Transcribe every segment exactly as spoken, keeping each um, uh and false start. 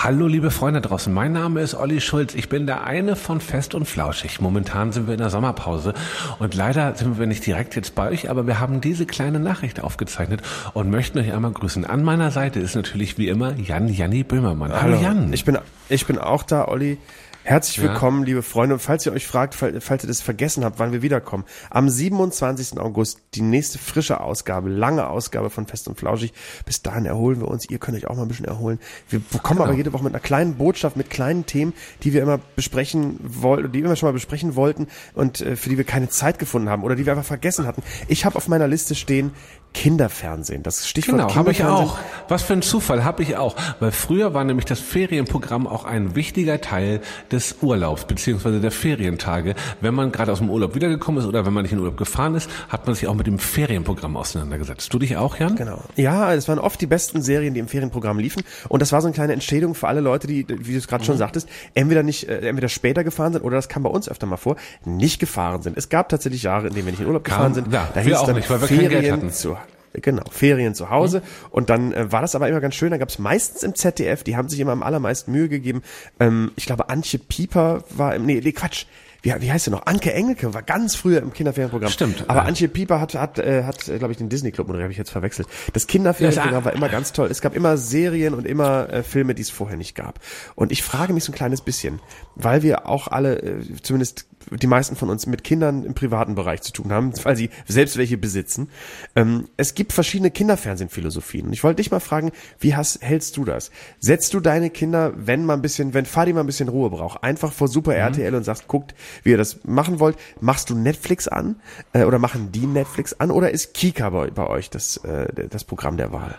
Hallo liebe Freunde draußen, mein Name ist Olli Schulz, ich bin der eine von Fest und Flauschig. Momentan sind wir in der Sommerpause und leider sind wir nicht direkt jetzt bei euch, aber wir haben diese kleine Nachricht aufgezeichnet und möchten euch einmal grüßen. An meiner Seite ist natürlich wie immer Jan Janni Böhmermann. Hallo, Hallo Jan. Ich bin, ich bin auch da, Olli. Herzlich willkommen, ja. liebe Freunde. Und falls ihr euch fragt, falls, falls ihr das vergessen habt, wann wir wiederkommen, am siebenundzwanzigsten August die nächste frische Ausgabe, lange Ausgabe von Fest und Flauschig. Bis dahin erholen wir uns. Ihr könnt euch auch mal ein bisschen erholen. Wir kommen genau. aber jede Woche mit einer kleinen Botschaft, mit kleinen Themen, die wir immer besprechen wollten, die wir immer schon mal besprechen wollten und äh, für die wir keine Zeit gefunden haben oder die wir einfach vergessen hatten. Ich habe auf meiner Liste stehen Kinderfernsehen. Das Stichwort genau, Kinderfernsehen. Habe ich auch. Was für ein Zufall, habe ich auch. Weil früher war nämlich das Ferienprogramm auch ein wichtiger Teil des Urlaubs beziehungsweise der Ferientage. Wenn man gerade aus dem Urlaub wiedergekommen ist oder wenn man nicht in den Urlaub gefahren ist, hat man sich auch mit dem Ferienprogramm auseinandergesetzt. Du dich auch, Jan? Genau. Ja, es waren oft die besten Serien, die im Ferienprogramm liefen. Und das war so eine kleine Entschädigung für alle Leute, die, wie du es gerade mhm. schon sagtest, entweder nicht, äh, entweder später gefahren sind oder das kam bei uns öfter mal vor, nicht gefahren sind. Es gab tatsächlich Jahre, in denen wir nicht in Urlaub kam, gefahren sind. Ja, da wir auch nicht, weil wir Ferien kein Geld hatten. Zu, Genau, Ferien zu Hause. Mhm. Und dann äh, war das aber immer ganz schön. Da gab es meistens im Z D F, die haben sich immer am allermeisten Mühe gegeben. Ähm, ich glaube, Antje Pieper war im, nee, nee, Quatsch. Wie, wie heißt sie noch? Anke Engelke war ganz früher im Kinderferienprogramm. Stimmt. Aber ja. Antje Pieper hat, hat, äh, hat, glaube ich, den Disney Club, oder habe ich jetzt verwechselt. Das Kinderferienprogramm war immer ganz toll. Es gab immer Serien und immer äh, Filme, die es vorher nicht gab. Und ich frage mich so ein kleines bisschen, weil wir auch alle, äh, zumindest die meisten von uns, mit Kindern im privaten Bereich zu tun haben, weil sie selbst welche besitzen. Ähm, es gibt verschiedene Kinderfernsehenphilosophien. Und ich wollte dich mal fragen, wie hast, hältst du das? Setzt du deine Kinder, wenn mal ein bisschen, wenn Fadi mal ein bisschen Ruhe braucht, einfach vor Super mhm. R T L und sagst, guckt, wie ihr das machen wollt, machst du Netflix an äh, oder machen die Netflix an oder ist Kika bei, bei euch das, äh, das Programm der Wahl?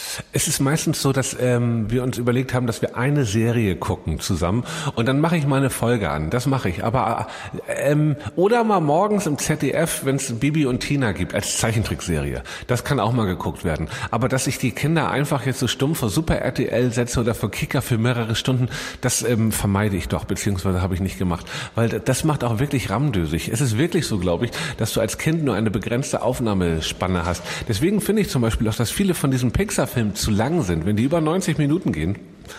Es ist meistens so, dass ähm, wir uns überlegt haben, dass wir eine Serie gucken zusammen und dann mache ich mal eine Folge an. Das mache ich. Aber ähm, oder mal morgens im Z D F, wenn es Bibi und Tina gibt als Zeichentrickserie. Das kann auch mal geguckt werden. Aber dass ich die Kinder einfach jetzt so stumpf vor Super R T L setze oder vor Kicker für mehrere Stunden, das ähm, vermeide ich doch, beziehungsweise habe ich nicht gemacht. Weil das macht auch wirklich rammdösig. Es ist wirklich so, glaube ich, dass du als Kind nur eine begrenzte Aufnahmespanne hast. Deswegen finde ich zum Beispiel auch, dass viele von diesen Pixar-Filmen zu lang sind. Wenn die über neunzig Minuten gehen,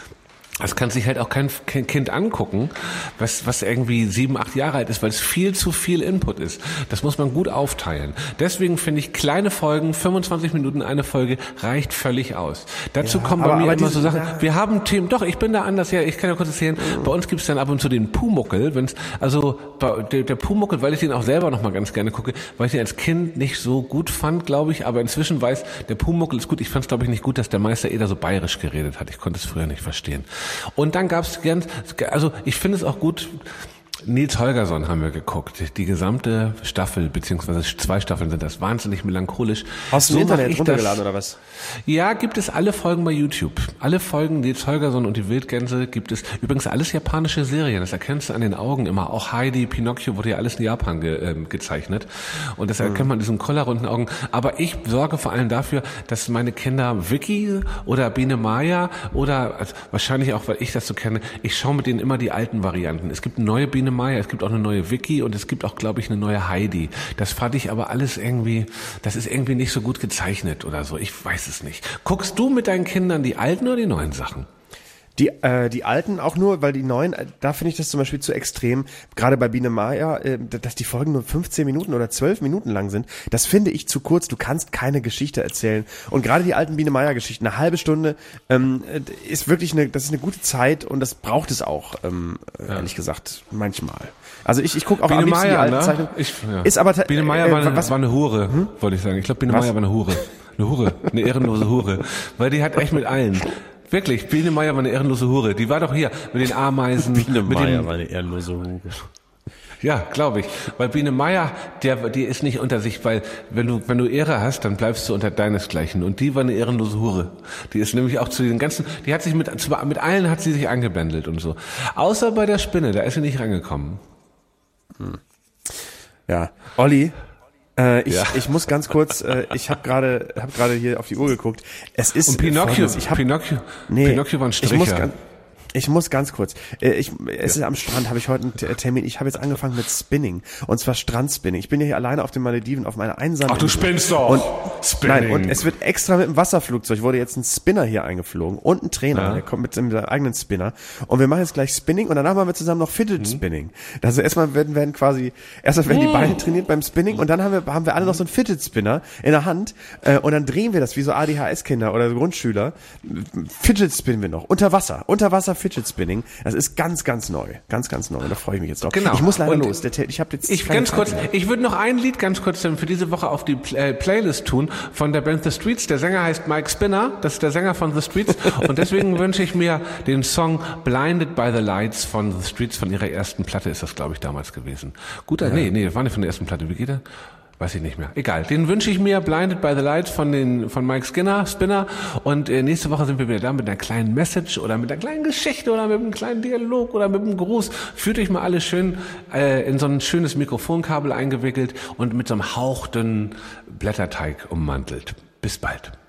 das kann sich halt auch kein Kind angucken, was, was irgendwie sieben, acht Jahre alt ist, weil es viel zu viel Input ist. Das muss man gut aufteilen. Deswegen finde ich, kleine Folgen, fünfundzwanzig Minuten eine Folge, reicht völlig aus. Dazu ja, kommen bei aber, mir aber immer diese, so Sachen, ja. wir haben Themen, doch, ich bin da anders, ja, ich kann ja kurz erzählen, mhm. bei uns gibt es dann ab und zu den Pumuckel, wenn's, also der, der Pumuckel, weil ich den auch selber noch mal ganz gerne gucke, weil ich den als Kind nicht so gut fand, glaube ich, aber inzwischen weiß, der Pumuckel ist gut. Ich fand es, glaube ich, nicht gut, dass der Meister Eder so bayerisch geredet hat. Ich konnte es früher nicht verstehen. Und dann gab's ganz, also ich finde es auch gut, Nils Holgersson haben wir geguckt, die gesamte Staffel, beziehungsweise zwei Staffeln sind das, wahnsinnig melancholisch. Hast du so im Internet runtergeladen oder was? Ja, gibt es alle Folgen bei YouTube. Alle Folgen Nils Holgersson und die Wildgänse gibt es. Übrigens alles japanische Serien, das erkennst du an den Augen immer. Auch Heidi, Pinocchio wurde ja alles in Japan ge, äh, gezeichnet. Und das erkennt man an diesen kollerrunden Augen. Aber ich sorge vor allem dafür, dass meine Kinder Vicky oder Biene Maya oder also wahrscheinlich auch, weil ich das so kenne, ich schaue mit denen immer die alten Varianten. Es gibt eine neue Biene Maya, es gibt auch eine neue Vicky und es gibt auch, glaube ich, eine neue Heidi. Das fand ich aber alles irgendwie, das ist irgendwie nicht so gut gezeichnet oder so. Ich weiß es nicht. Guckst du mit deinen Kindern die alten oder die neuen Sachen? Die äh, die alten auch nur, weil die neuen, äh, da finde ich das zum Beispiel zu extrem, gerade bei Biene Maya, äh, dass die Folgen nur fünfzehn Minuten oder zwölf Minuten lang sind, das finde ich zu kurz, du kannst keine Geschichte erzählen und gerade die alten Biene Maya Geschichten, eine halbe Stunde ähm, ist wirklich eine, das ist eine gute Zeit und das braucht es auch, ähm, ja. ehrlich gesagt, manchmal. Also ich ich gucke auch Biene am liebsten Maya, die alten ne? Zeichnungen. Ich, ja. Ist aber Biene Maya äh, war, eine, was, war eine Hure, hm? wollte ich sagen. Ich glaube, Biene was? Maya war eine Hure. Eine Hure, eine ehrenlose Hure. Weil die hat echt mit allen. Wirklich, Biene Maya war eine ehrenlose Hure. Die war doch hier mit den Ameisen. Biene mit Maya den, war eine ehrenlose Hure. Ja, glaube ich. Weil Biene Maya, der, die ist nicht unter sich, weil wenn du, wenn du Ehre hast, dann bleibst du unter deinesgleichen. Und die war eine ehrenlose Hure. Die ist nämlich auch zu den ganzen, die hat sich mit, mit allen hat sie sich angebändelt und so. Außer bei der Spinne, da ist sie nicht rangekommen. Hm. Ja, Olli. Äh, ich, ja. ich muss ganz kurz, äh, ich habe gerade hab gerade hier auf die Uhr geguckt. Es ist und Pinocchio, ich hab, Pinocchio, nee, Pinocchio war ein Stricher. Ich muss ganz, Ich muss ganz kurz. Ich, es ja. ist am Strand, habe ich heute einen Termin. Ich habe jetzt angefangen mit Spinning. Und zwar Strandspinning. Ich bin ja hier alleine auf den Malediven auf meiner einsamen Ach, du spinnst doch. Und, Spinning. Nein, und es wird extra mit dem Wasserflugzeug, wurde jetzt ein Spinner hier eingeflogen und ein Trainer, ja. der kommt mit seinem eigenen Spinner. Und wir machen jetzt gleich Spinning und danach machen wir zusammen noch Fidget mhm. Spinning. Also erstmal werden, werden quasi, erstmal werden mhm. die Beine trainiert beim Spinning und dann haben wir, haben wir alle noch so einen Fidget Spinner in der Hand. Und dann drehen wir das wie so A D H S-Kinder oder so Grundschüler. Fidget spinnen wir noch. Unter Wasser. Unter Wasser Fidget Spinning. Das ist ganz, ganz neu. Ganz, ganz neu. Da freue ich mich jetzt drauf. Genau. Ich muss leider und los. Ich habe jetzt ich ganz kurz, ich würde noch ein Lied ganz kurz für diese Woche auf die Play- Playlist tun von der Band The Streets. Der Sänger heißt Mike Spinner. Das ist der Sänger von The Streets. Und deswegen wünsche ich mir den Song Blinded by the Lights von The Streets. Von ihrer ersten Platte ist das, glaube ich, damals gewesen. Guter, ja. nee, nee, das war nicht von der ersten Platte. Wie geht der? Weiß ich nicht mehr. Egal. Den wünsche ich mir, Blinded by the Lights von den von Mike Skinner, Spinner. Und äh, nächste Woche sind wir wieder da mit einer kleinen Message oder mit einer kleinen Geschichte oder mit einem kleinen Dialog oder mit einem Gruß. Fühlt euch mal alle schön äh, in so ein schönes Mikrofonkabel eingewickelt und mit so einem hauchdünnen Blätterteig ummantelt. Bis bald.